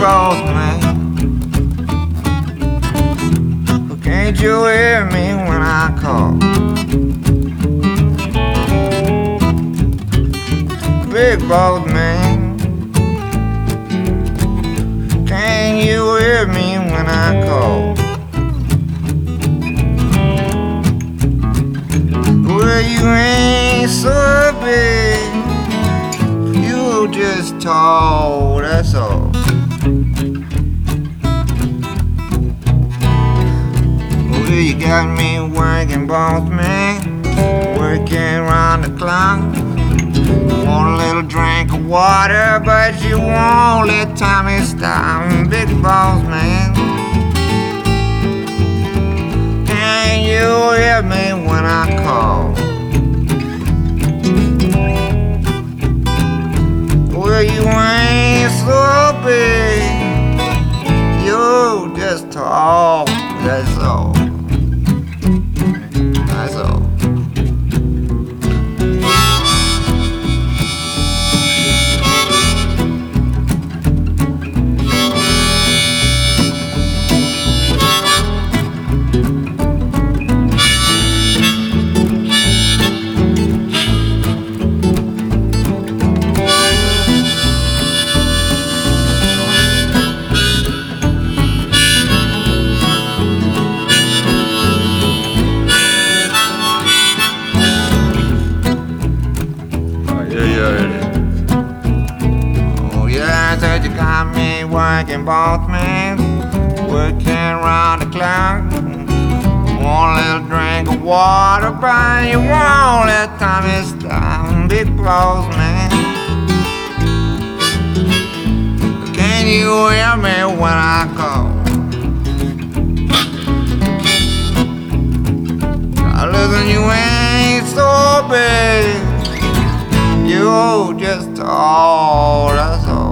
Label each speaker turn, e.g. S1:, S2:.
S1: boss man. Can't you hear me when I call? Big boss man, can you hear me when I call? Well, you ain't so big, you just tall, that's all. Well, you got me working, boss man, working round the clock. Want a little drink of water, but you won't let Tommy stop. Big boss man, can you hear me when I call? Well, you ain't so big, you just tall, that's all. That's all. Oh yeah, I said you got me working, boss man, working round the clock. Want a little drink of water, but you won't let Tommy stop. Big boss man, can you hear me when I call? Now listen, you ain't so big, you just tall, that's all.